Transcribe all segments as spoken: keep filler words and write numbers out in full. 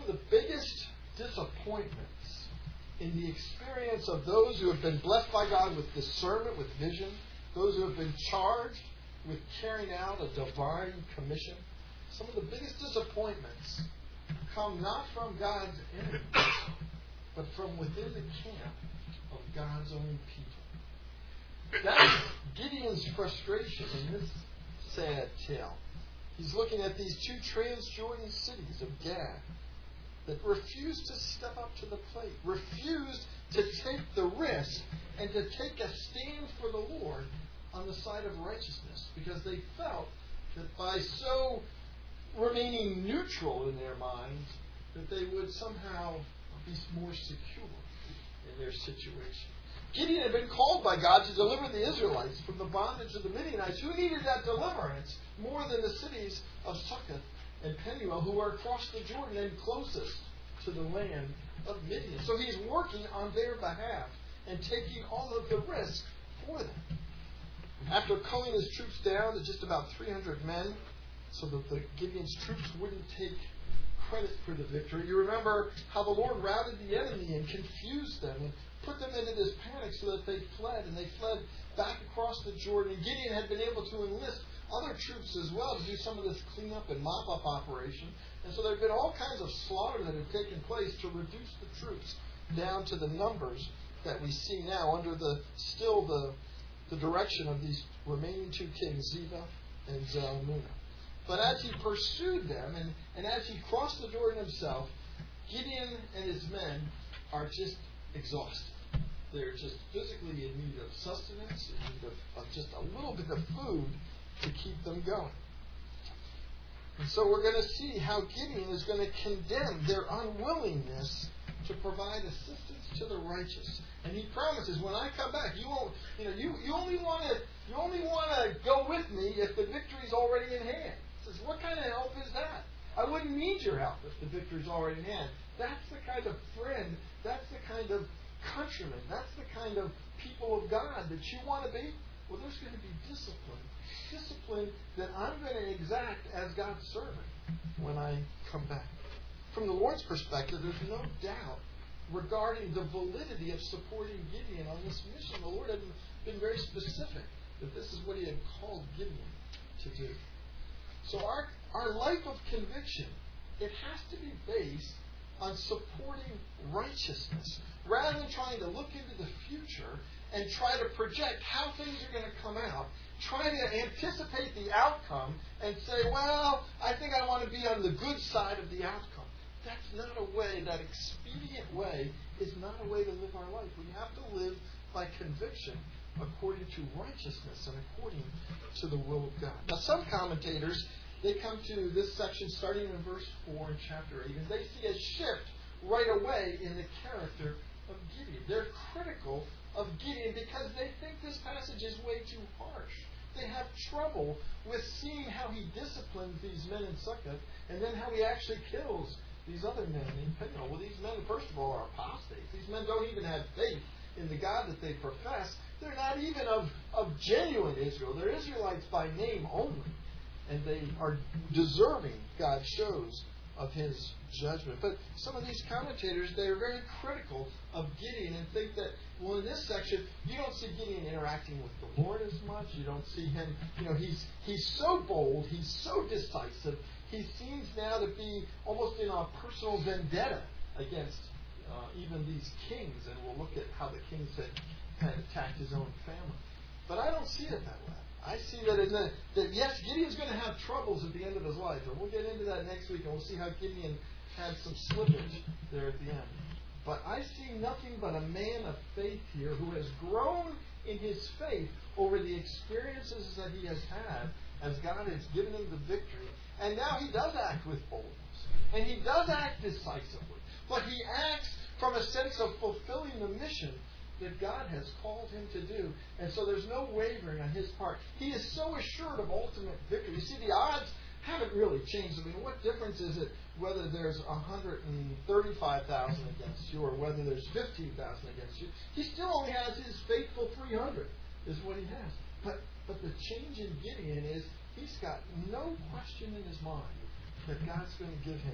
of the biggest disappointments in the experience of those who have been blessed by God with discernment, with vision, those who have been charged with carrying out a divine commission, some of the biggest disappointments come not from God's enemies, but from within the camp of God's own people. That's Gideon's frustration in this sad tale. He's looking at these two Transjordan cities of Gad that refused to step up to the plate, refused to take the risk and to take a stand for the Lord on the side of righteousness, because they felt that by so remaining neutral in their minds, that they would somehow be more secure in their situation. Gideon had been called by God to deliver the Israelites from the bondage of the Midianites. Who needed that deliverance more than the cities of Succoth and Penuel, who were across the Jordan and closest to the land of Midian? So he's working on their behalf and taking all of the risk for them. After culling his troops down to just about three hundred men, so that the Gideon's troops wouldn't take credit for the victory, you remember how the Lord routed the enemy and confused them and put them into this panic so that they fled, and they fled back across the Jordan. And Gideon had been able to enlist other troops as well to do some of this cleanup and mop-up operation. And so there had been all kinds of slaughter that had taken place to reduce the troops down to the numbers that we see now under the still the the direction of these remaining two kings, Ziba and Zalmunna. But as he pursued them, and, and as he crossed the Jordan himself, Gideon and his men are just exhausted. They're just physically in need of sustenance, in need of, of just a little bit of food to keep them going. And so we're going to see how Gideon is going to condemn their unwillingness to provide assistance to the righteous. And he promises, when I come back, you won't, you know, you, you only want to you only want to go with me if the victory's already in hand. He says, what kind of help is that? I wouldn't need your help if the victory's already in hand. That's the kind of friend, that's the kind of countrymen, that's the kind of people of God that you want to be. Well, there's going to be discipline. Discipline that I'm going to exact as God's servant when I come back. From the Lord's perspective, there's no doubt regarding the validity of supporting Gideon on this mission. The Lord had been very specific that this is what he had called Gideon to do. So our, our life of conviction, it has to be based on supporting righteousness, rather than trying to look into the future and try to project how things are going to come out, trying to anticipate the outcome and say, well, I think I want to be on the good side of the outcome. That's not a way, that expedient way is not a way to live our life. We have to live by conviction according to righteousness and according to the will of God. Now, some commentators, they come to this section starting in verse four in chapter eight, and they see a shift right away in the character of Gideon. They're critical of Gideon because they think this passage is way too harsh. They have trouble with seeing how he disciplines these men in Succoth and then how he actually kills these other men in Penuel. Well, these men, first of all, are apostates. These men don't even have faith in the God that they profess. They're not even of, of genuine Israel. They're Israelites by name only. And they are deserving, God shows, of his judgment. But some of these commentators, they are very critical of Gideon and think that, well, in this section, you don't see Gideon interacting with the Lord as much. You don't see him, you know, he's he's so bold, he's so decisive. He seems now to be almost in a personal vendetta against uh, even these kings. And we'll look at how the kings had, had attacked his own family. But I don't see it that way. I see that in the, that yes, Gideon's going to have troubles at the end of his life. And we'll get into that next week, and we'll see how Gideon had some slippage there at the end. But I see nothing but a man of faith here who has grown in his faith over the experiences that he has had as God has given him the victory. And now he does act with boldness. And he does act decisively. But he acts from a sense of fulfilling the mission that God has called him to do. And so there's no wavering on his part. He is so assured of ultimate victory. You see, the odds haven't really changed. I mean, what difference is it whether there's one hundred thirty-five thousand against you or whether there's fifteen thousand against you? He still only has his faithful three hundred is what he has. But, but the change in Gideon is he's got no question in his mind that God's going to give him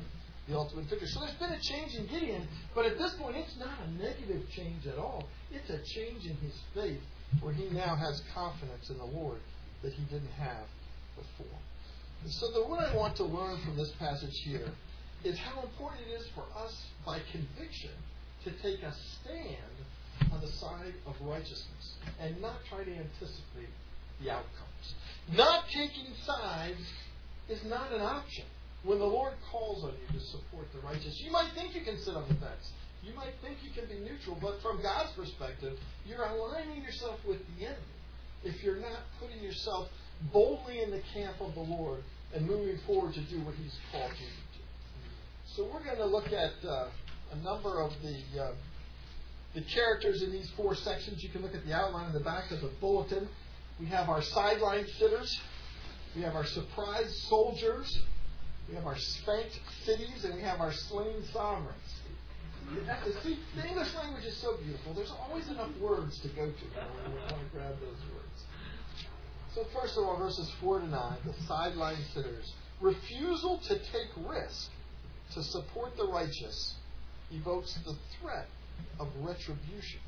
the ultimate victory. So there's been a change in Gideon, but at this point it's not a negative change at all. It's a change in his faith, where he now has confidence in the Lord that he didn't have before. And so the, what I want to learn from this passage here is how important it is for us, by conviction, to take a stand on the side of righteousness and not try to anticipate the outcomes. Not taking sides is not an option. When the Lord calls on you to support the righteous, you might think you can sit on the fence. You might think you can be neutral, but from God's perspective, you're aligning yourself with the enemy if you're not putting yourself boldly in the camp of the Lord and moving forward to do what He's called you to do. So we're going to look at uh, a number of the uh, the characters in these four sections. You can look at the outline in the back of the bulletin. We have our sideline sitters. We have our surprised soldiers. We have our spanked cities. And we have our slain sovereigns. See, the English language is so beautiful. There's always enough words to go to when we want to grab those words. So first of all, verses four to nine, the sideline sitters. Refusal to take risk to support the righteous evokes the threat of retribution.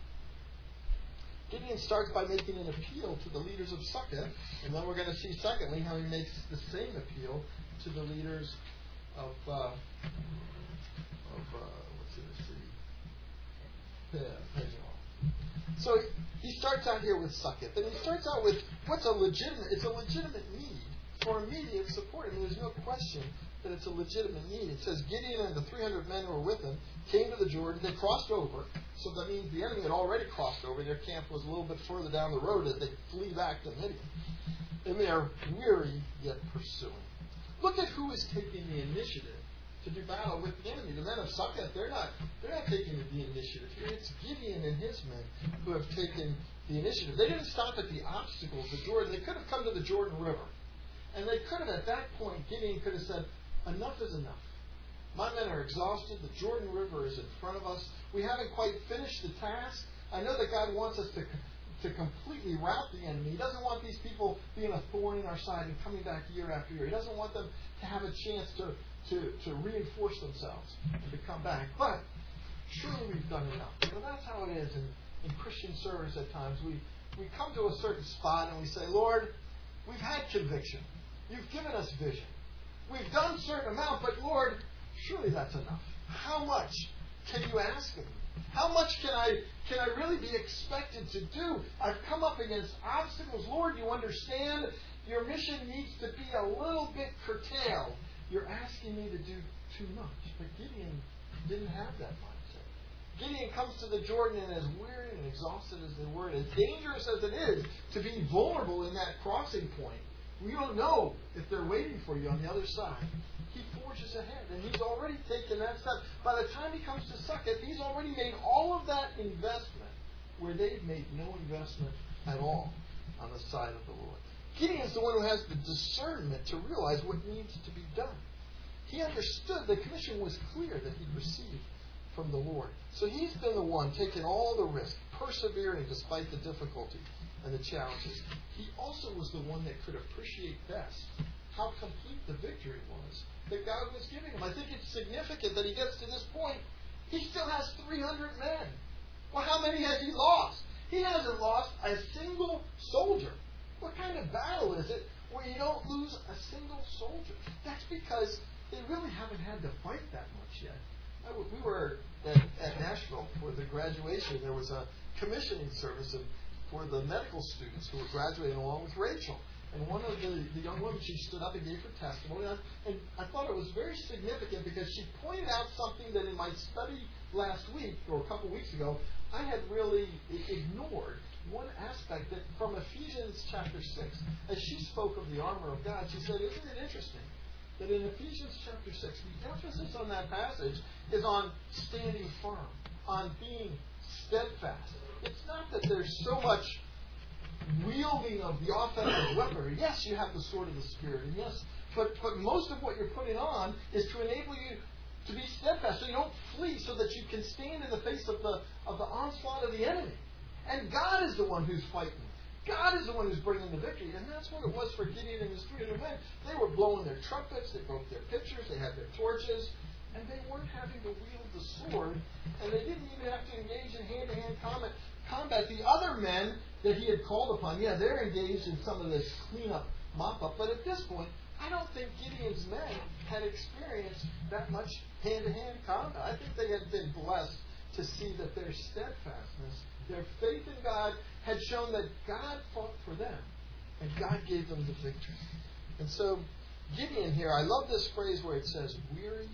Gideon starts by making an appeal to the leaders of Succoth, and then we're going to see, secondly, how he makes the same appeal to the leaders of, uh, of uh, what's in the city? Yeah, Penuel. So he starts out here with Succoth, and he starts out with what's a legitimate, it's a legitimate need for immediate support. I mean, there's no question that it's a legitimate need. It says Gideon and the three hundred men who were with him came to the Jordan. They crossed over. So that means the enemy had already crossed over. Their camp was a little bit further down the road as they flee back to Midian. And they are weary yet pursuing. Look at who is taking the initiative to do battle with the enemy. The men of Succoth, they're not, they're not taking the initiative here. It's Gideon and his men who have taken the initiative. They didn't stop at the obstacles of Jordan. They could have come to the Jordan River. And they could have, at that point, Gideon could have said, enough is enough. My men are exhausted. The Jordan River is in front of us. We haven't quite finished the task. I know that God wants us to to completely rout the enemy. He doesn't want these people being a thorn in our side and coming back year after year. He doesn't want them to have a chance to, to, to reinforce themselves and to come back. But surely we've done enough. You know, that's how it is in, in Christian service at times. We, we come to a certain spot and we say, Lord, we've had conviction. You've given us vision. We've done a certain amount, but Lord, surely that's enough. How much can you ask of me? How much can I can I really be expected to do? I've come up against obstacles. Lord, you understand your mission needs to be a little bit curtailed. You're asking me to do too much. But Gideon didn't have that mindset. Gideon comes to the Jordan, and as weary and exhausted as they were, and as dangerous as it is to be vulnerable in that crossing point, we don't know if they're waiting for you on the other side. He forges ahead, and he's already taken that step. By the time he comes to Succoth, he's already made all of that investment where they've made no investment at all on the side of the Lord. Gideon's the one who has the discernment to realize what needs to be done. He understood the commission was clear that he'd received from the Lord. So he's been the one taking all the risk, persevering despite the difficulty and the challenges. He also was the one that could appreciate best how complete the victory was that God was giving him. I think it's significant that he gets to this point. He still has three hundred men. Well, how many has he lost? He hasn't lost a single soldier. What kind of battle is it where you don't lose a single soldier? That's because they really haven't had to fight that much yet. I, we were at, at Nashville for the graduation. There was a commissioning service for the medical students who were graduating along with Rachel. And one of the, the young women, she stood up and gave her testimony. And I, and I thought it was very significant because she pointed out something that in my study last week, or a couple weeks ago, I had really ignored. One aspect that from Ephesians chapter six, as she spoke of the armor of God, she said, isn't it interesting that in Ephesians chapter six, the emphasis on that passage is on standing firm, on being steadfast. It's not that there's so much wielding of the offensive weaponry. Yes, you have the sword of the Spirit, and yes, but, but most of what you're putting on is to enable you to be steadfast, so you don't flee, so that you can stand in the face of the of the onslaught of the enemy. And God is the one who's fighting. God is the one who's bringing the victory, and that's what it was for Gideon and his three hundred men. They were blowing their trumpets, they broke their pitchers, they had their torches, and they weren't having to wield the sword, and they didn't even have to engage in hand-to-hand combat. combat. The other men that he had called upon, yeah, they're engaged in some of this cleanup, mop-up, but at this point, I don't think Gideon's men had experienced that much hand-to-hand combat. I think they had been blessed to see that their steadfastness, their faith in God, had shown that God fought for them, and God gave them the victory. And so, Gideon here, I love this phrase where it says, weary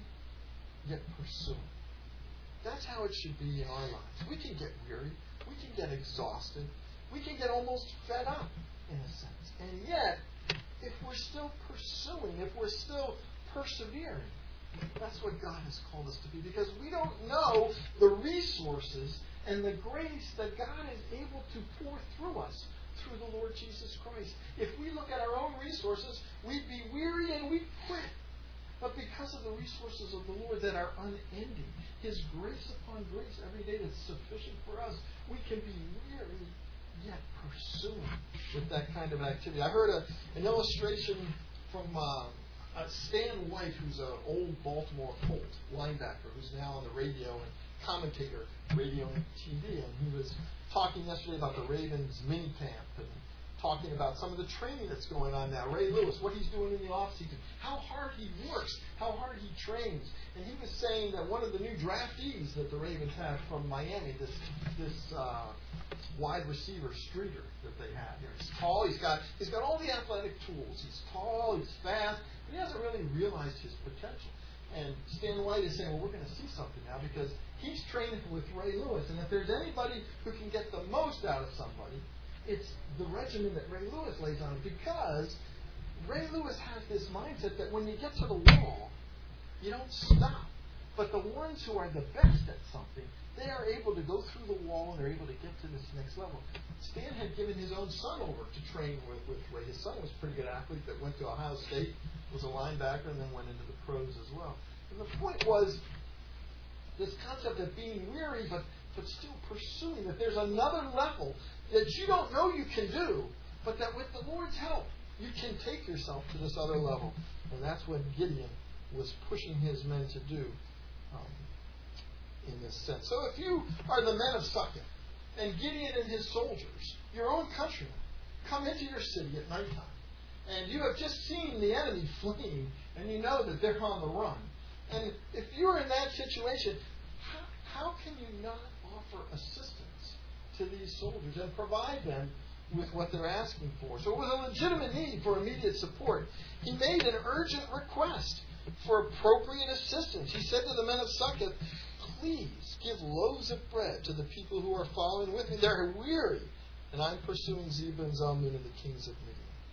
yet pursuing. That's how it should be in our lives. We can get weary. We can get exhausted. We can get almost fed up, in a sense. And yet, if we're still pursuing, if we're still persevering, that's what God has called us to be. Because we don't know the resources and the grace that God is able to pour through us through the Lord Jesus Christ. If we look at our own resources, we'd be weary and we'd quit. But because of the resources of the Lord that are unending, His grace upon grace every day that's sufficient for us, we can be weary yet pursuing with that kind of activity. I heard a, an illustration from uh, uh, Stan White, who's an old Baltimore Colt linebacker, who's now on the radio and commentator, radio and T V, and he was talking yesterday about the Ravens mini camp and talking about some of the training that's going on now. Ray Lewis, what he's doing in the off-season, how hard he works, how hard he trains. And he was saying that one of the new draftees that the Ravens have from Miami, this this uh, wide receiver Streeter that they have here. He's tall, he's got he's got all the athletic tools. He's tall, he's fast, but he hasn't really realized his potential. And Stan White is saying, well, we're going to see something now because he's training with Ray Lewis. And if there's anybody who can get the most out of somebody, it's the regimen that Ray Lewis lays on, because Ray Lewis has this mindset that when you get to the wall, you don't stop. But the ones who are the best at something, they are able to go through the wall and they're able to get to this next level. Stan had given his own son over to train with, with Ray. His son was a pretty good athlete that went to Ohio State, was a linebacker, and then went into the pros as well. And the point was this concept of being weary but, but still pursuing, that there's another level that you don't know you can do, but that with the Lord's help, you can take yourself to this other level. And that's what Gideon was pushing his men to do um, in this sense. So if you are the men of Succoth, and Gideon and his soldiers, your own countrymen, come into your city at nighttime, and you have just seen the enemy fleeing, and you know that they're on the run, and if you're in that situation, how, how can you not offer assistance to these soldiers and provide them with what they're asking for? So it was a legitimate need for immediate support. He made an urgent request for appropriate assistance. He said to the men of Succoth, please give loaves of bread to the people who are following with me. They're weary, and I'm pursuing Zebah and Zalmunna and the kings of Midian.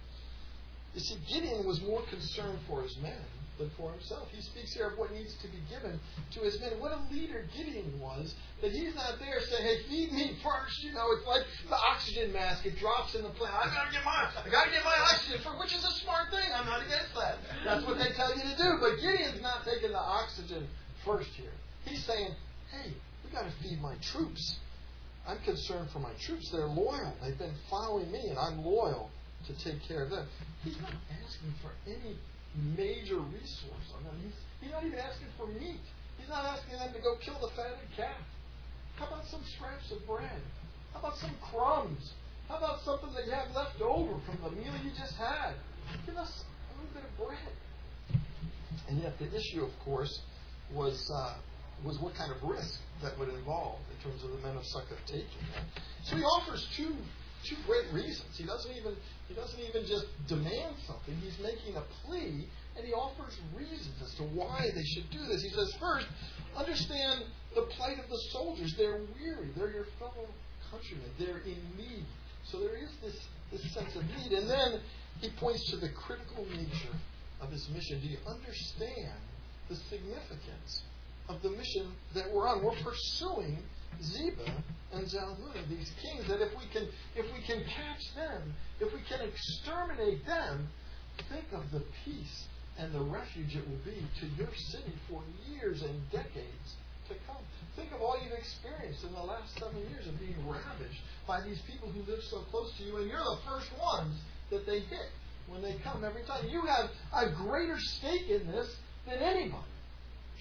You see, Gideon was more concerned for his men than for himself. He speaks here of what needs to be given to his men. What a leader Gideon was, that he's not there saying, hey, feed me first. You know, it's like the oxygen mask. It drops in the plane. I gotta get my, I gotta get my oxygen first, which is a smart thing. I'm not against that. That's what they tell you to do. But Gideon's not taking the oxygen first here. He's saying, hey, we gotta feed my troops. I'm concerned for my troops. They're loyal. They've been following me, and I'm loyal to take care of them. He's not asking for any major resource on them. He's, he's not even asking for meat. He's not asking them to go kill the fatted calf. How about some scraps of bread? How about some crumbs? How about something that you have left over from the meal you just had? Give us a little bit of bread. And yet the issue, of course, was uh, was what kind of risk that would involve in terms of the men of Succoth taking that. So he offers two two great reasons. He doesn't even he doesn't even just demand something. He's making a plea, and he offers reasons as to why they should do this. He says, first, understand the plight of the soldiers. They're weary. They're your fellow countrymen. They're in need. So there is this, this sense of need. And then he points to the critical nature of his mission. Do you understand the significance of the mission that we're on? We're pursuing Zebah and Zalmunna, these kings, that if we can if we can catch them, if we can exterminate them, think of the peace and the refuge it will be to your city for years and decades to come. Think of all you've experienced in the last seven years of being ravaged by these people who live so close to you, and you're the first ones that they hit when they come every time. You have a greater stake in this than anybody. Surely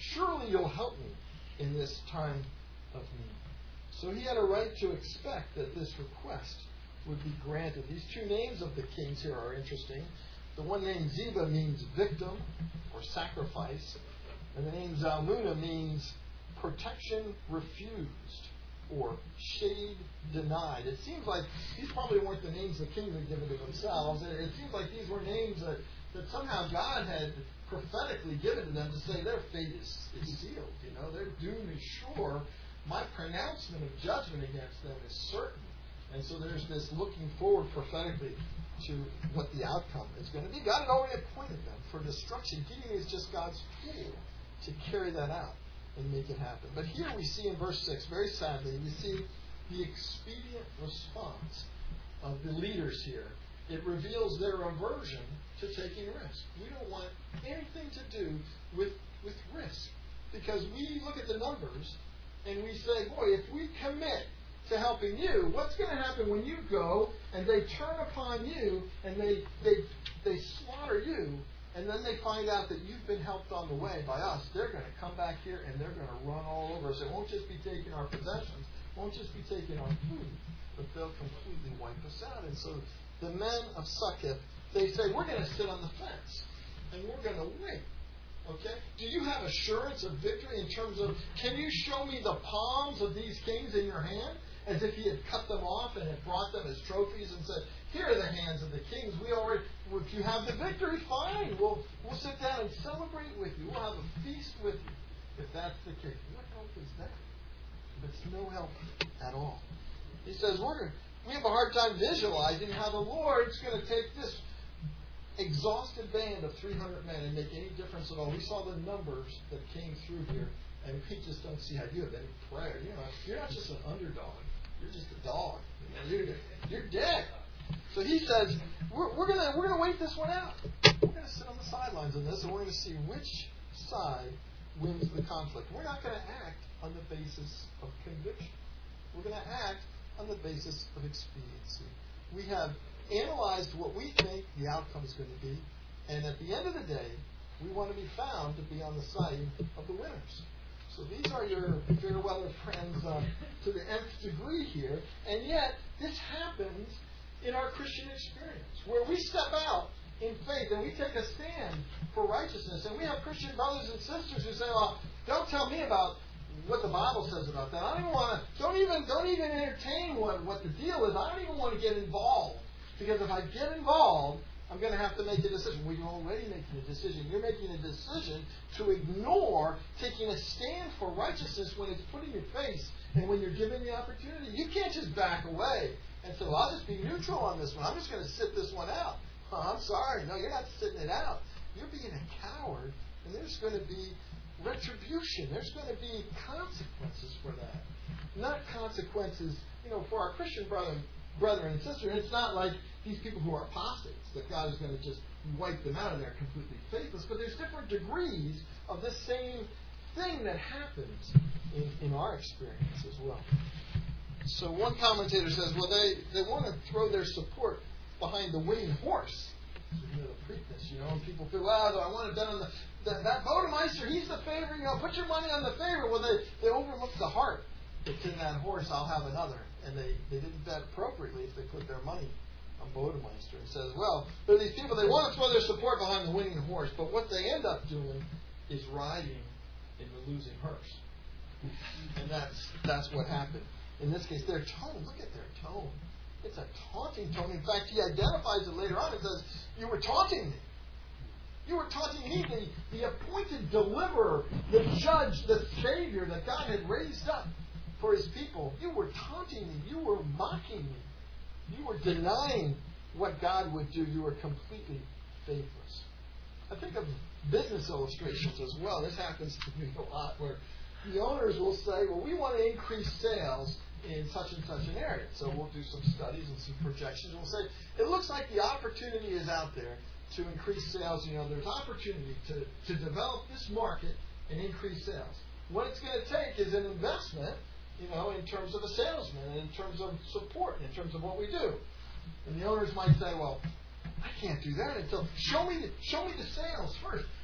surely you'll help me in this time of need. So he had a right to expect that this request would be granted. These two names of the kings here are interesting. The one named Ziba means victim or sacrifice, and the name Zalmunna means protection refused or shade denied. It seems like these probably weren't the names the kings had given to themselves. It seems like these were names that, that somehow God had prophetically given to them to say their fate is, is sealed. You know, their doom is sure. My pronouncement of judgment against them is certain. And so there's this looking forward prophetically to what the outcome is going to be. God had already appointed them for destruction. Gideon is just God's tool to carry that out and make it happen. But here we see in verse six, very sadly, we see the expedient response of the leaders here. It reveals their aversion to taking risk. We don't want anything to do with, with risk. Because we look at the numbers and we say, boy, if we commit to helping you, what's going to happen when you go and they turn upon you and they, they, they slaughter you, and then they find out that you've been helped on the way by us? They're going to come back here and they're going to run all over us. It won't just be taking our possessions, it won't just be taking our food, but they'll completely wipe us out. And so the men of Succoth, they say, we're going to sit on the fence and we're going to wait. Okay? Do you have assurance of victory in terms of, can you show me the palms of these kings in your hand? As if he had cut them off and had brought them as trophies and said, here are the hands of the kings. We already, if you have the victory, fine. We'll, we'll sit down and celebrate with you. We'll have a feast with you. If that's the case, what help is that? It's no help at all. He says, we're, we have a hard time visualizing how the Lord's going to take this exhausted band of three hundred men and make any difference at all. We saw the numbers that came through here, and we just don't see how you have any prayer. You know, you're not just an underdog. You're just a dog. You know, you're, you're dead. So he says, we're, we're going we're gonna wait this one out. We're going to sit on the sidelines on this, and we're going to see which side wins the conflict. We're not going to act on the basis of conviction. We're going to act on the basis of expediency. We have analyzed what we think the outcome is going to be, and at the end of the day, we want to be found to be on the side of the winners. So these are your fair weather friends uh, to the nth degree here, and yet this happens in our Christian experience, where we step out in faith and we take a stand for righteousness, and we have Christian brothers and sisters who say, "Well, don't tell me about what the Bible says about that. I don't even want to. Don't even don't even entertain what what the deal is. I don't even want to get involved." Because if I get involved, I'm going to have to make a decision. Well, you're already making a decision. You're making a decision to ignore taking a stand for righteousness when it's put in your face and when you're given the opportunity. You can't just back away and say, well, I'll just be neutral on this one. I'm just going to sit this one out. Oh, I'm sorry. No, you're not sitting it out. You're being a coward, and there's going to be retribution. There's going to be consequences for that. Not consequences, you know, for our Christian brother Brethren and sisters, it's not like these people who are apostates, that God is going to just wipe them out and they're completely faithless. But there's different degrees of this same thing that happens in, in our experience as well. So one commentator says, well, they, they want to throw their support behind the winning horse. So, you know, the Preakness, you know, and people feel, well, I want to bet on the, that, that Bodemeister, he's the favorite, you know, put your money on the favorite. Well, they, they overlook the heart. It's in that horse, I'll have another. And they, they didn't bet appropriately if they put their money on Bodemeister. And says, well, there are these people, they want to throw their support behind the winning horse, but what they end up doing is riding in the losing hearse. And that's that's what happened. In this case, their tone, look at their tone. It's a taunting tone. In fact, he identifies it later on and says, you were taunting me. You were taunting me, the, the appointed deliverer, the judge, the Savior that God had raised up for His people. You were taunting me. You were mocking me. You were denying what God would do. You were completely faithless. I think of business illustrations as well. This happens to me a lot, where the owners will say, well, we want to increase sales in such and such an area. So we'll do some studies and some projections. And we'll say, it looks like the opportunity is out there to increase sales. You know, there's opportunity to, to develop this market and increase sales. What it's going to take is an investment, you know, in terms of a salesman, and in terms of support, in terms of what we do. And the owners might say, well, I can't do that until, show me the, show me the sales first.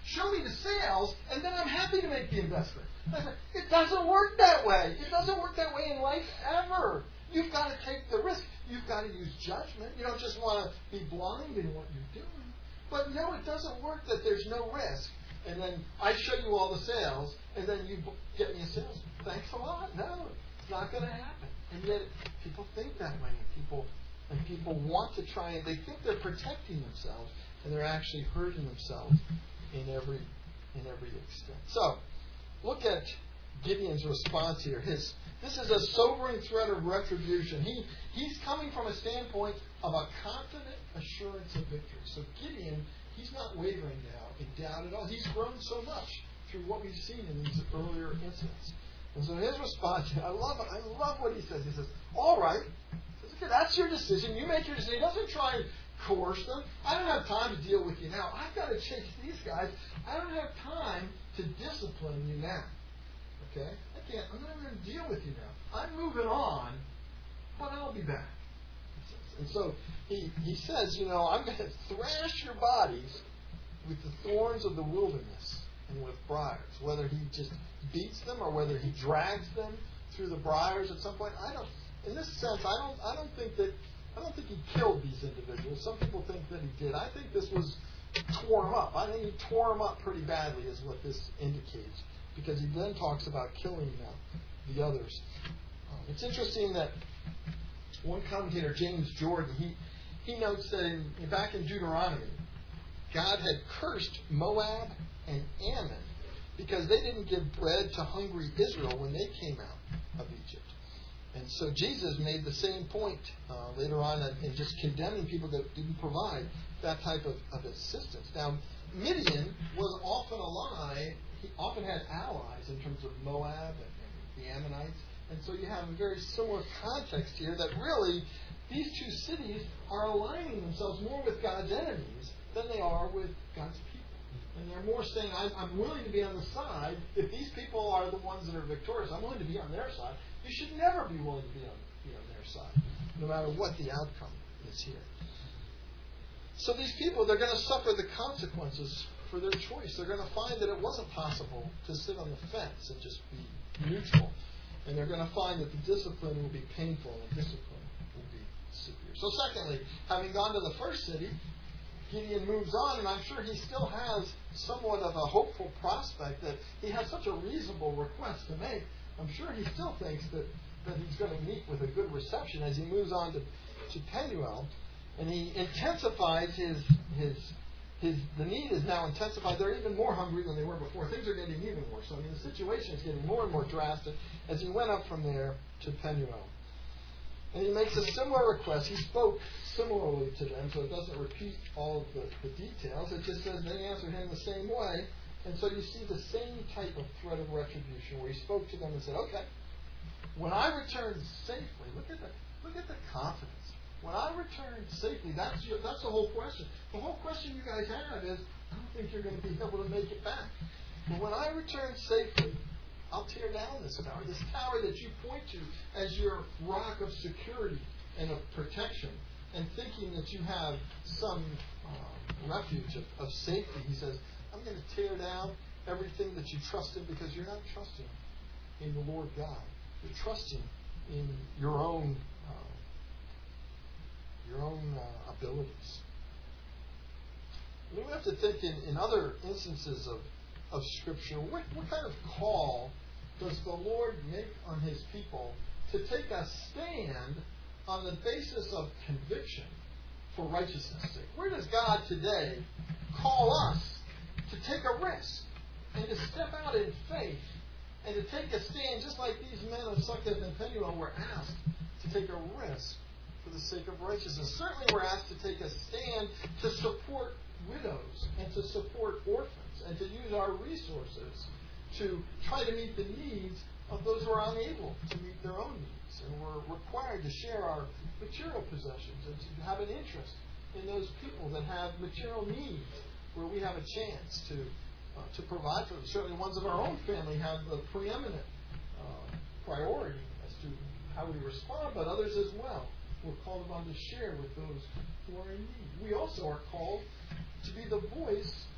show me the sales, and then I'm happy to make the investment. It doesn't work that way. It doesn't work that way in life ever. You've got to take the risk. You've got to use judgment. You don't just want to be blind in what you're doing. But no, it doesn't work that there's no risk. And then I show you all the sales, and then you get me a sales. Thanks a lot. No, it's not going to happen. And yet people think that way. And people, and people want to try, and they think they're protecting themselves, and they're actually hurting themselves in every in every extent. So, look at Gideon's response here. His This is a sobering threat of retribution. He He's coming from a standpoint of a confident assurance of victory. So Gideon, he's not wavering now in doubt at all. He's grown so much through what we've seen in these earlier incidents. And so his response, I love it. I love what he says. He says, all right. He says, okay, that's your decision. You make your decision. He doesn't try and coerce them. I don't have time to deal with you now. I've got to chase these guys. I don't have time to discipline you now. Okay? I can't. I'm not going to deal with you now. I'm moving on, but I'll be back. And so he, he says, you know, I'm going to thrash your bodies with the thorns of the wilderness and with briars. Whether he just beats them or whether he drags them through the briars at some point, I don't. In this sense, I don't. I don't think that. I don't think he killed these individuals. Some people think that he did. I think this was tore him up. I think he tore them up pretty badly, is what this indicates, because he then talks about killing uh, the others. Um, it's interesting that one commentator, James Jordan, he he notes that in, back in Deuteronomy, God had cursed Moab and Ammon because they didn't give bread to hungry Israel when they came out of Egypt. And so Jesus made the same point uh, later on in just condemning people that didn't provide that type of, of assistance. Now, Midian was often ally. He often had allies in terms of Moab and, and the Ammonites. And so you have a very similar context here that really these two cities are aligning themselves more with God's enemies than they are with God's people. And they're more saying, I'm, I'm willing to be on the side. If these people are the ones that are victorious, I'm willing to be on their side. You should never be willing to be on, be on their side, no matter what the outcome is here. So these people, they're going to suffer the consequences for their choice. They're going to find that it wasn't possible to sit on the fence and just be neutral. And they're going to find that the discipline will be painful and the discipline will be severe. So secondly, having gone to the first city, Gideon moves on, and I'm sure he still has somewhat of a hopeful prospect that he has such a reasonable request to make. I'm sure he still thinks that, that he's going to meet with a good reception as he moves on to, to Penuel, and he intensifies his his his the need is now intensified. They're even more hungry than they were before. Things are getting even worse. So I mean, the situation is getting more and more drastic as he went up from there to Penuel. And he makes a similar request. He spoke similarly to them, so it doesn't repeat all of the, the details. It just says they answered him the same way. And so you see the same type of threat of retribution where he spoke to them and said, okay, when I return safely, look at the, look at the confidence. When I return safely, that's your, that's the whole question. The whole question you guys have is, I don't think you're going to be able to make it back. But when I return safely, I'll tear down this tower. This tower that you point to as your rock of security and of protection, and thinking that you have some uh, refuge of, of safety. He says, I'm going to tear down everything that you trusted because you're not trusting in the Lord God. You're trusting in your own uh, your own uh, abilities. And we have to think in, in other instances of, of Scripture, what, what kind of call does the Lord make on His people to take a stand on the basis of conviction for righteousness' sake? Where does God today call us to take a risk and to step out in faith and to take a stand just like these men of Succoth and Penuel were asked to take a risk for the sake of righteousness? Certainly we're asked to take a stand to support widows and to support orphans and to use our resources to try to meet the needs of those who are unable to meet their own needs. And we're required to share our material possessions and to have an interest in those people that have material needs where we have a chance to uh, to provide for them. Certainly ones of our own family have the preeminent uh, priority as to how we respond, but others as well. We're called upon to share with those who are in need. We also are called to be the voice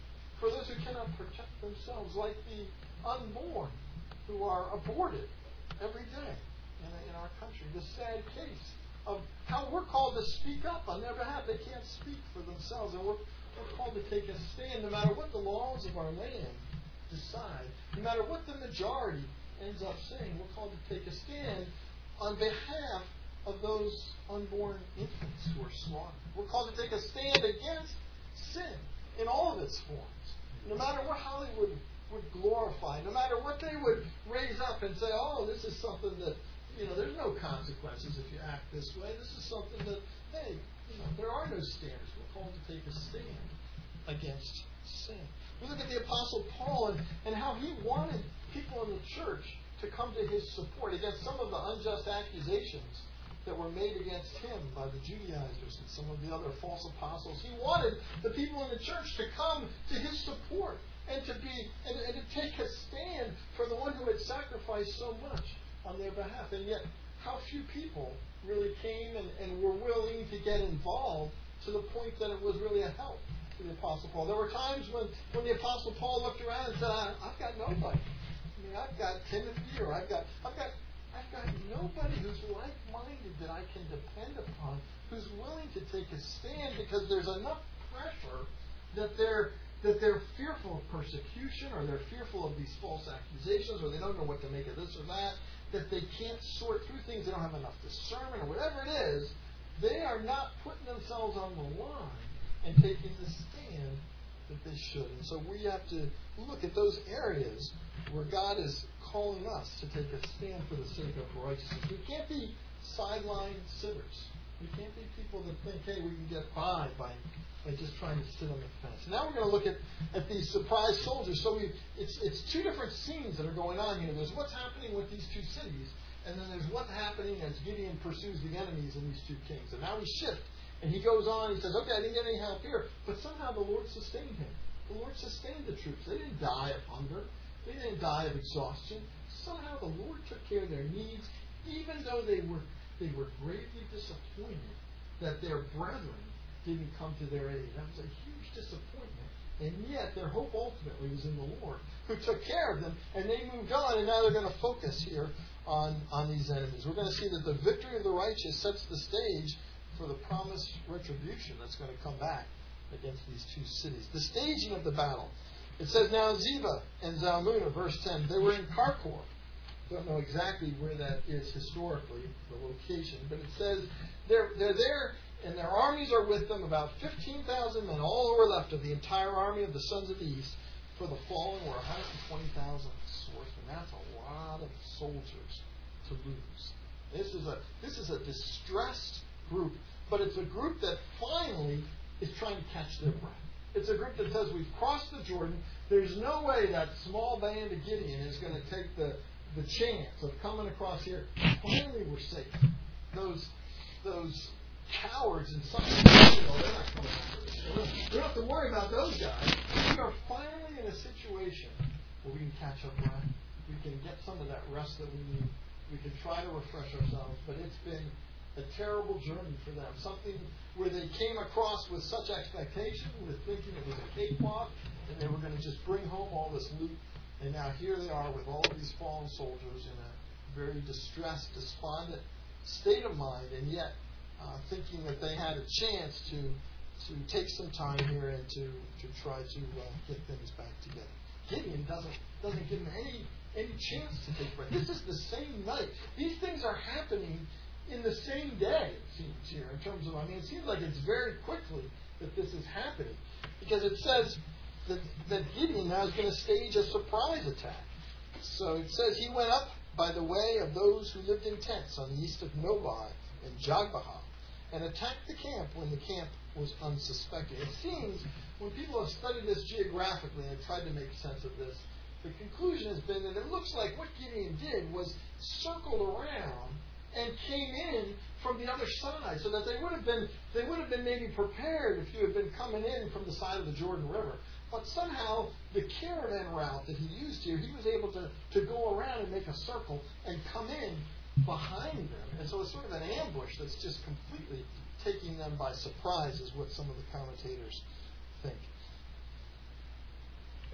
for those who cannot protect themselves, like the unborn who are aborted every day in, in our country. The sad case of how we're called to speak up on their behalf. They can't speak for themselves, and we're, we're called to take a stand no matter what the laws of our land decide, no matter what the majority ends up saying. We're called to take a stand on behalf of those unborn infants who are slaughtered. We're called to take a stand against sin in all of its forms. No matter what Hollywood would glorify, no matter what they would raise up and say, oh, this is something that, you know, there's no consequences if you act this way. This is something that, hey, you know, there are no standards. We're called to take a stand against sin. We look at the Apostle Paul and, and how he wanted people in the church to come to his support against some of the unjust accusations that were made against him by the Judaizers and some of the other false apostles. He wanted the people in the church to come to his support and to be and, and to take a stand for the one who had sacrificed so much on their behalf. And yet, how few people really came and, and were willing to get involved to the point that it was really a help to the Apostle Paul. There were times when, when the Apostle Paul looked around and said, I've got nobody. I mean, I've got Timothy, or I've got I've got I've got nobody who's like-minded that I can depend upon, who's willing to take a stand, because there's enough pressure that they're that they're fearful of persecution, or they're fearful of these false accusations, or they don't know what to make of this or that, that they can't sort through things, they don't have enough discernment, or whatever it is. They are not putting themselves on the line and taking the stand that they should. And so we have to look at those areas where God is calling us to take a stand for the sake of righteousness. We can't be sideline sitters. We can't be people that think, hey, we can get by by, by just trying to sit on the fence. Now we're going to look at, at these surprise soldiers. So we it's it's two different scenes that are going on here. There's what's happening with these two cities, and then there's what's happening as Gideon pursues the enemies in these two kings. And now we shift, and he goes on, he says, okay, I didn't get any help here, but somehow the Lord sustained him. The Lord sustained the troops. They didn't die of hunger. They didn't die of exhaustion. Somehow the Lord took care of their needs, even though they were they were greatly disappointed that their brethren didn't come to their aid. That was a huge disappointment. And yet their hope ultimately was in the Lord, who took care of them, and they moved on, and now they're going to focus here on, on these enemies. We're going to see that the victory of the righteous sets the stage for the promised retribution that's going to come back against these two cities. The staging of the battle. It says, now Zebah and Zalmunna, verse ten, they were in Karkor. Don't know exactly where that is historically, the location, but it says they're, they're there, and their armies are with them, about fifteen thousand men, all who were left of the entire army of the sons of the east. For the fallen were one hundred twenty thousand swordsmen. That's a lot of soldiers to lose. This is a this is a distressed group, but it's a group that finally is trying to catch their breath. It's a group that says, we've crossed the Jordan. There's no way that small band of Gideon is going to take the, the chance of coming across here. Finally, we're safe. Those those cowards and some, you know, they're not coming after us. We don't have to worry about those guys. We are finally in a situation where we can catch our breath. We can get some of that rest that we need. We can try to refresh ourselves. But it's been a terrible journey for them. Something where they came across with such expectation, with thinking it was a cakewalk, and they were going to just bring home all this loot. And now here they are with all of these fallen soldiers in a very distressed, despondent state of mind, and yet uh, thinking that they had a chance to to take some time here and to, to try to uh, get things back together. Gideon doesn't doesn't give them any any chance to take breath. This is the same night. These things are happening in the same day, it seems here, in terms of, I mean, it seems like it's very quickly that this is happening. Because it says that, that Gideon now is going to stage a surprise attack. So it says he went up by the way of those who lived in tents on the east of Nobi and Jogbehah, and attacked the camp when the camp was unsuspecting. It seems, when people have studied this geographically and tried to make sense of this, the conclusion has been that it looks like what Gideon did was circled around and came in from the other side, so that they would have been they would have been maybe prepared if you had been coming in from the side of the Jordan River. But somehow the caravan route that he used here, he was able to, to go around and make a circle and come in behind them. And so it's sort of an ambush that's just completely taking them by surprise, is what some of the commentators think.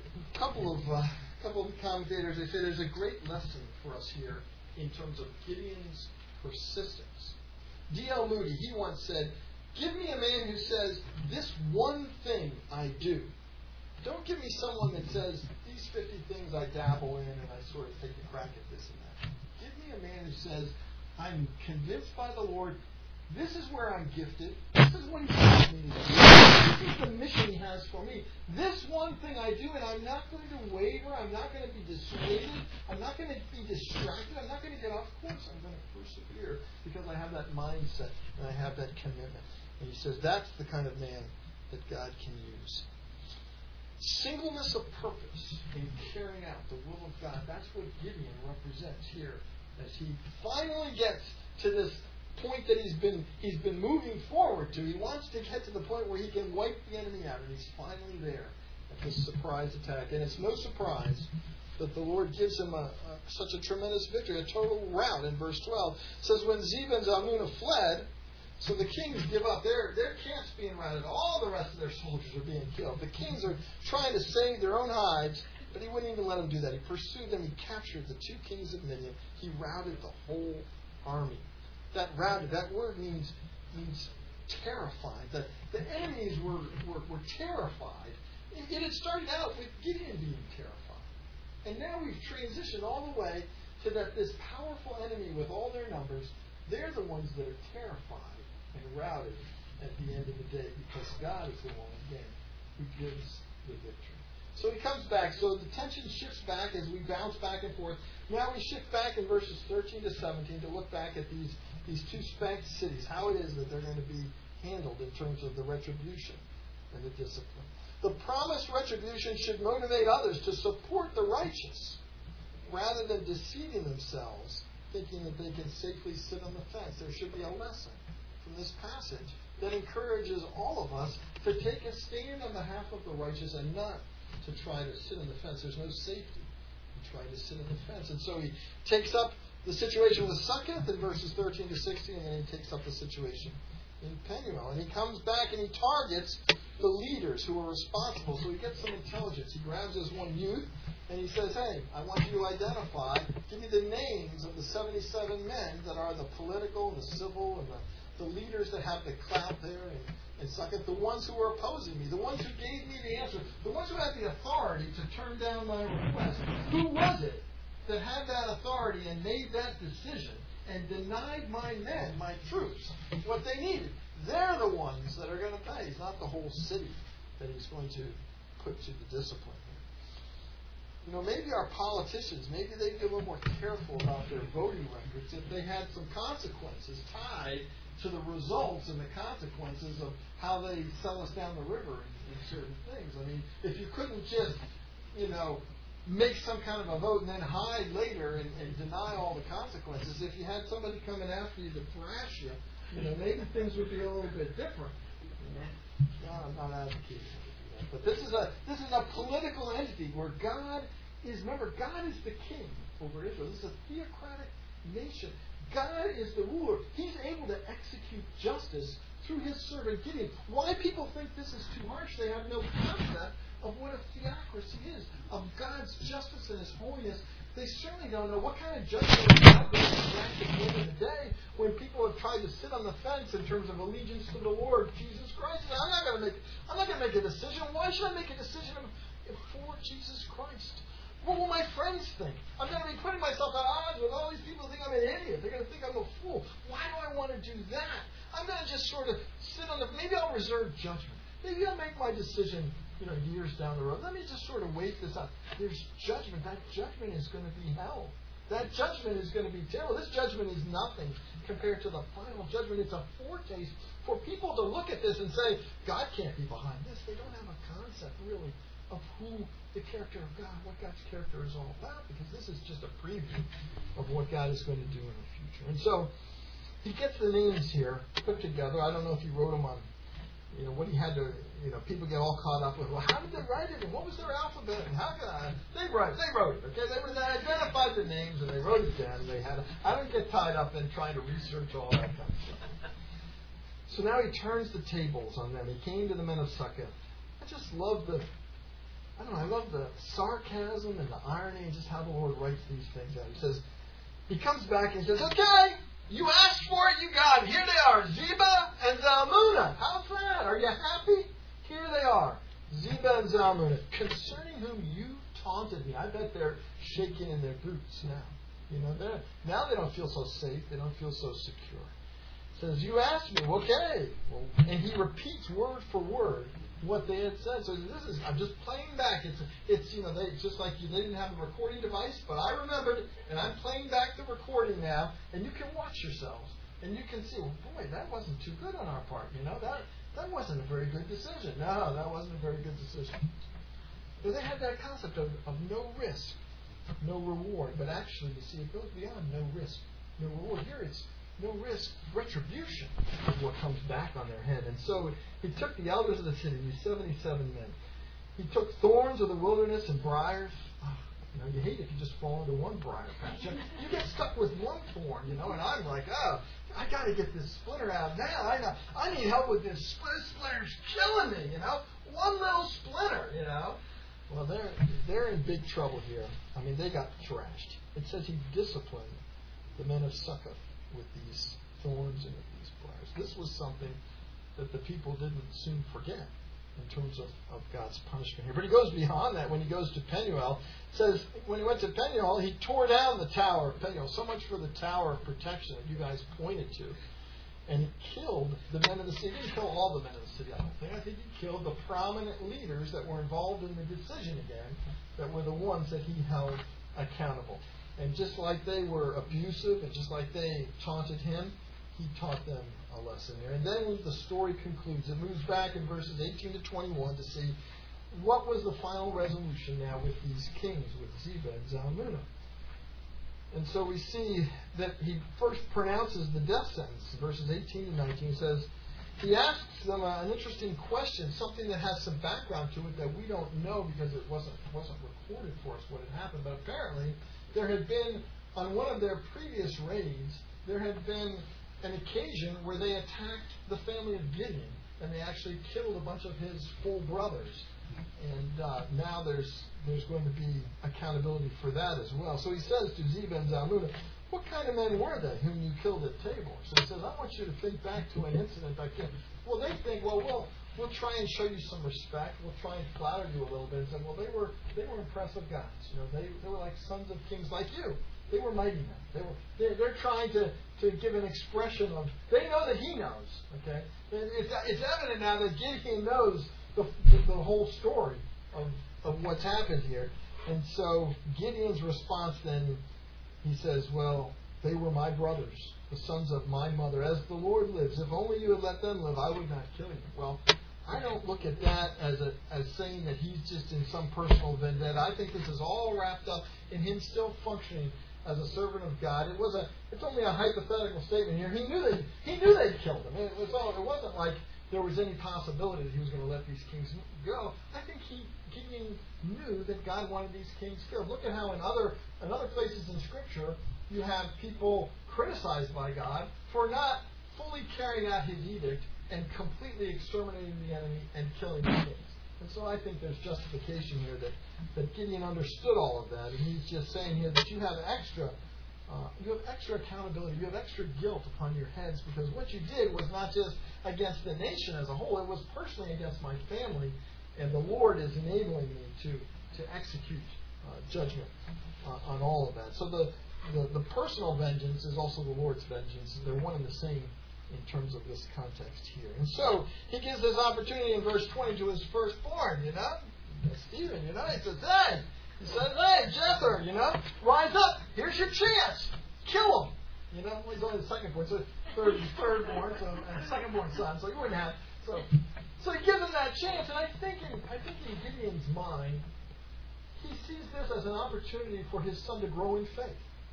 A couple of uh, couple of commentators, they say there's a great lesson for us here in terms of Gideon's persistence. D L Moody, he once said, "Give me a man who says, 'This one thing I do.' Don't give me someone that says, 'These fifty things I dabble in and I sort of take a crack at this and that.' Give me a man who says, 'I'm convinced by the Lord. This is where I'm gifted. This is what He wants me to do. This is the mission He has for me. This one thing I do, and I'm not going to waver. I'm not going to be dissuaded. I'm not going to be distracted. I'm not going to get off course. I'm going to persevere because I have that mindset and I have that commitment." And he says that's the kind of man that God can use. Singleness of purpose in carrying out the will of God. That's what Gideon represents here as he finally gets to this point that he's been he's been moving forward to. He wants to get to the point where he can wipe the enemy out, and he's finally there at this surprise attack. And it's no surprise that the Lord gives him a, a, such a tremendous victory, a total rout. In verse twelve, it says, "When Zebah and Zalmunna fled," so the kings give up. Their, their camp's being routed. All the rest of their soldiers are being killed. The kings are trying to save their own hides, but he wouldn't even let them do that. He pursued them. He captured the two kings of Midian. He routed the whole army. That routed, that word means means terrified. The, the enemies were, were, were terrified. It, it had started out with Gideon being terrified. And now we've transitioned all the way to that this powerful enemy with all their numbers, they're the ones that are terrified and routed at the end of the day, because God is the one, again, who gives the victory. So he comes back. So the tension shifts back as we bounce back and forth. Now we shift back in verses thirteen to seventeen to look back at these, these two spanked cities, how it is that they're going to be handled in terms of the retribution and the discipline. The promised retribution should motivate others to support the righteous rather than deceiving themselves, thinking that they can safely sit on the fence. There should be a lesson from this passage that encourages all of us to take a stand on behalf of the righteous and not to try to sit on the fence. There's no safety in trying to sit on the fence. And so he takes up the situation with Succoth in verses thirteen to sixteen, and then he takes up the situation in Penuel. And he comes back and he targets the leaders who are responsible. So he gets some intelligence. He grabs this one youth and he says, "Hey, I want you to identify, give me the names of the seventy-seven men that are the political and the civil and the, the leaders that have the clout there and, and Succoth, the ones who are opposing me, the ones who gave me the answer, the ones who had the authority to turn down my request. Who was it that had that authority and made that decision and denied my men, my troops, what they needed? They're the ones that are going to pay. It's not the whole city that he's going to put to the discipline. You know, maybe our politicians, maybe they'd be a little more careful about their voting records if they had some consequences tied to the results and the consequences of how they sell us down the river in, in certain things. I mean, if you couldn't just, you know, make some kind of a vote and then hide later and, and deny all the consequences, if you had somebody coming after you to thrash you, you know, maybe things would be a little bit different. You know? No, I'm not advocating that. But this is a this is a political entity where God is, remember, God is the king over Israel. This is a theocratic nation. God is the ruler. He's able to execute justice through his servant Gideon. Why people think this is too harsh, they have no concept of what a theocracy is, of God's justice and his holiness. They certainly don't know what kind of judgment is God going to grant at the end of the day when people have tried to sit on the fence in terms of allegiance to the Lord Jesus Christ. I'm not going to make I'm not going to make a decision. Why should I make a decision for Jesus Christ? What will my friends think? I'm going to be putting myself at odds with all these people who think I'm an idiot. They're going to think I'm a fool. Why do I want to do that? I'm going to just sort of sit on the... Maybe I'll reserve judgment. Maybe I'll make my decision, you know, years down the road. Let me just sort of wait this out. There's judgment. That judgment is going to be hell. That judgment is going to be terrible. This judgment is nothing compared to the final judgment. It's a foretaste for people to look at this and say, God can't be behind this. They don't have a concept, really, of who the character of God, what God's character is all about, because this is just a preview of what God is going to do in the future. And so he gets the names here put together. I don't know if he wrote them on, you know, what he had to, you know, people get all caught up with, well, how did they write it? And what was their alphabet? And how could I? They wrote, they wrote it, okay? They, were, they identified the names and they wrote it down. And they had. A, I don't get tied up in trying to research all that kind of stuff. So now he turns the tables on them. He came to the men of Succoth. I just love the... I don't know, I love the sarcasm and the irony and just how the Lord writes these things out. He says, he comes back and says, okay, you asked for it, you got it. Here they are, Zeba and Zalmunna. How's that? Are you happy? Here they are, Zeba and Zalmunna, concerning whom you taunted me. I bet they're shaking in their boots now. You know, they're, now they don't feel so safe. They don't feel so secure. Says, you asked me, okay. Well, and he repeats word for word what they had said. So this is, I'm just playing back. It's, it's you know, they just like you, they didn't have a recording device, but I remembered, and I'm playing back the recording now, and you can watch yourselves, and you can see, well, boy, that wasn't too good on our part. You know, that that wasn't a very good decision. No, that wasn't a very good decision. But they had that concept of, of no risk, no reward. But actually, you see, it goes beyond no risk, no reward. Here it's no risk, retribution is what comes back on their head. And so he took the elders of the city, these seventy-seven men. He took thorns of the wilderness and briars. Oh, you know, you hate if you just fall into one briar patch. You, you get stuck with one thorn, you know, and I'm like, oh, I got to get this splinter out now. I know, I need help with this splinter. This splinter's killing me, you know. One little splinter, you know. Well, they're they're in big trouble here. I mean, they got thrashed. It says he disciplined the men of Succoth with these thorns and with these briars. This was something that the people didn't soon forget in terms of, of God's punishment here. But he goes beyond that when he goes to Penuel. It says when he went to Penuel, he tore down the tower of Penuel. So much for the tower of protection that you guys pointed to. And he killed the men of the city. He didn't kill all the men of the city, I don't think. I think he killed the prominent leaders that were involved in the decision again, that were the ones that he held accountable. And just like they were abusive and just like they taunted him, he taught them a lesson there. And then the story concludes. It moves back in verses eighteen to twenty-one to see what was the final resolution now with these kings, with Zeba and Zalmunna. And so we see that he first pronounces the death sentence. Verses eighteen to nineteen says, he asks them an interesting question, something that has some background to it that we don't know because it wasn't wasn't recorded for us what had happened. But apparently there had been, on one of their previous raids, there had been an occasion where they attacked the family of Gideon, and they actually killed a bunch of his full brothers. And uh, now there's there's going to be accountability for that as well. So he says to Zeba and Zalmunna, what kind of men were they whom you killed at Tabor? So he says, I want you to think back to an incident I killed. Well, they think, well, we'll we'll try and show you some respect. We'll try and flatter you a little bit. And say, well, they were they were impressive guys. You know, they they were like sons of kings like you. They were mighty men. They were they're, they're trying to, to give an expression of, they know that he knows. Okay, it's it's evident now that Gideon knows the the whole story of of what's happened here. And so Gideon's response then, he says, well, they were my brothers, the sons of my mother. As the Lord lives, if only you had let them live, I would not kill you. Well, I don't look at that as a as saying that he's just in some personal vendetta. I think this is all wrapped up in him still functioning as a servant of God. It was a it's only a hypothetical statement here. He knew they he knew they'd killed him. It was all it wasn't like there was any possibility that he was going to let these kings go. I think he Gideon knew that God wanted these kings killed. Look at how in other in other places in Scripture you have people criticized by God for not fully carrying out his edict and completely exterminating the enemy and killing the kings. And so I think there's justification here that, that Gideon understood all of that, and he's just saying here that you have extra uh, you have extra accountability, you have extra guilt upon your heads, because what you did was not just against the nation as a whole, it was personally against my family, and the Lord is enabling me to, to execute uh, judgment uh, on all of that. So the, the, the personal vengeance is also the Lord's vengeance. They're one and the same in terms of this context here. And so he gives this opportunity in verse twenty to his firstborn, you know, Stephen, you know, he says, hey, he says, hey, Jether, you know, rise up, here's your chance, kill him. You know, well, he's only the second born, so third, third born, so and second born son, so he wouldn't have. So, so he gives him that chance, and I think in I think in Gideon's mind, he sees this as an opportunity for his son to grow in faith.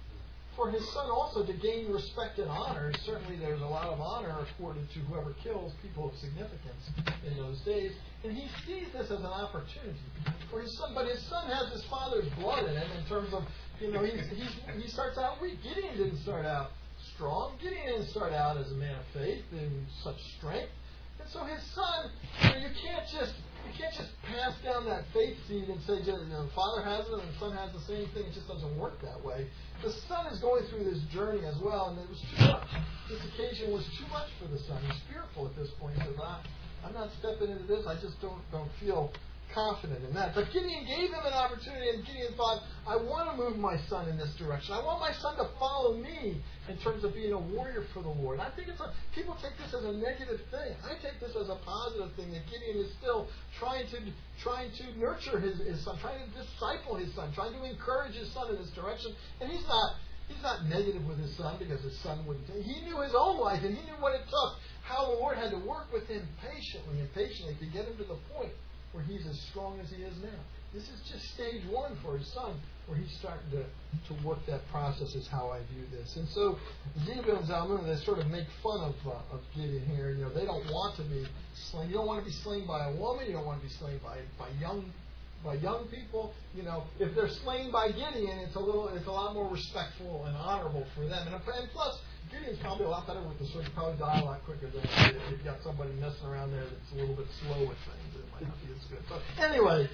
For his son also to gain respect and honor. Certainly there's a lot of honor accorded to whoever kills people of significance in those days. And he sees this as an opportunity for his son. But his son has his father's blood in him in terms of, you know, he's, he's, he starts out weak. Gideon didn't start out strong. Gideon didn't start out as a man of faith in such strength. And so his son, you know, you can't just you can't just pass down that faith seed and say, you know, Father has it and the Son has the same thing. It just doesn't work that way. The Son is going through this journey as well, and it was too much. This occasion was too much for the Son. He's fearful at this point. He says, I, I'm not stepping into this. I just don't don't feel confident in that. But Gideon gave him an opportunity, and Gideon thought, I want to move my son in this direction. I want my son to follow me in terms of being a warrior for the Lord. I think it's a, people take this as a negative thing. I take this as a positive thing, that Gideon is still trying to trying to nurture his, his son, trying to disciple his son, trying to encourage his son in this direction. And he's not he's not negative with his son because his son wouldn't. He knew his own life, and he knew what it took, how the Lord had to work with him patiently and patiently to get him to the point where he's as strong as he is now. This is just stage one for his son, where he's starting to, to work that process, is how I view this. And so Zebah and Zalmunna, they sort of make fun of uh, of Gideon here. You know, they don't want to be slain. You don't want to be slain by a woman. You don't want to be slain by by young by young people. You know, if they're slain by Gideon, it's a little, it's a lot more respectful and honorable for them. And, and plus, Gideon's probably a lot better with the sword. Probably die a lot quicker than if you've got somebody messing around there that's a little bit slow with things. It might not be as good. But anyway,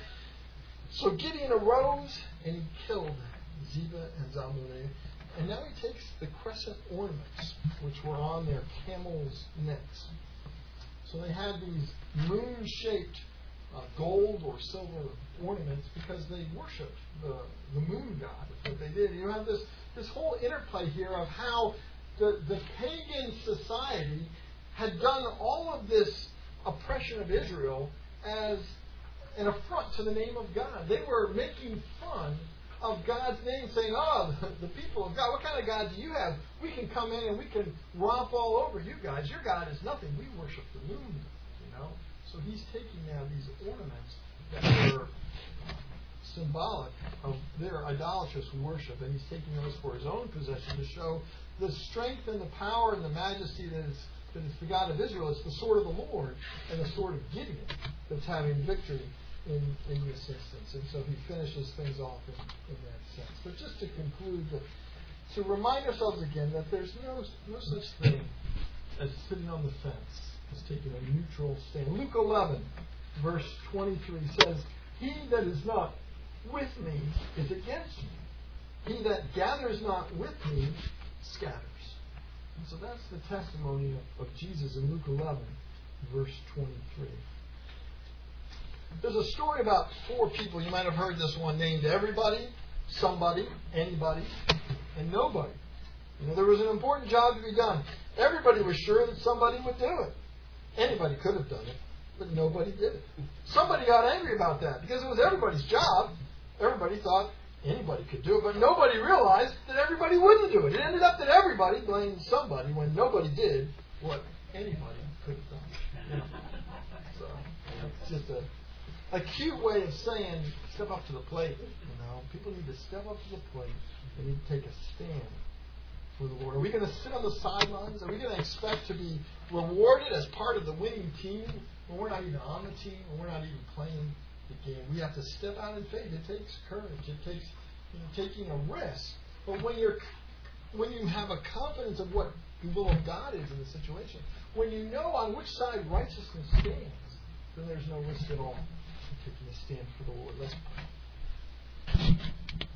so Gideon arose and he killed Zebah and Zalmunna. And now he takes the crescent ornaments, which were on their camels' necks. So they had these moon-shaped uh, gold or silver ornaments because they worshipped the, the moon god. That's what they did. You have this, this whole interplay here of how The, the pagan society had done all of this oppression of Israel as an affront to the name of God. They were making fun of God's name, saying, oh, the, the people of God, what kind of God do you have? We can come in and we can romp all over you guys. Your God is nothing. We worship the moon, you know. So he's taking now these ornaments that were symbolic of their idolatrous worship, and he's taking those for his own possession to show the strength and the power and the majesty that is, that is the God of Israel. It's the sword of the Lord and the sword of Gideon that's having victory in, in this instance. And so he finishes things off in, in that sense. But just to conclude, to, to remind ourselves again that there's no, no such thing as sitting on the fence, as taking a neutral stand. Luke eleven, verse twenty-three says, he that is not with me is against me. He that gathers not with me scatters. And so that's the testimony of, of Jesus in Luke eleven, verse twenty-three. There's a story about four people. You might have heard this one named everybody, somebody, anybody, and nobody. You know, there was an important job to be done. Everybody was sure that somebody would do it. Anybody could have done it, but nobody did it. Somebody got angry about that because it was everybody's job. Everybody thought anybody could do it, but nobody realized that everybody wouldn't do it. It ended up that everybody blamed somebody when nobody did what anybody could have done. You know? So it's just a, a cute way of saying step up to the plate. You know, people need to step up to the plate. They need to take a stand for the Lord. Are we going to sit on the sidelines? Are we going to expect to be rewarded as part of the winning team when we're not even on the team, when we're not even playing the game? We have to step out in faith. It takes courage. It takes, you know, taking a risk. But when you're, when you have a confidence of what the will of God is in the situation, when you know on which side righteousness stands, then there's no risk at all in taking a stand for the Lord. Let's pray.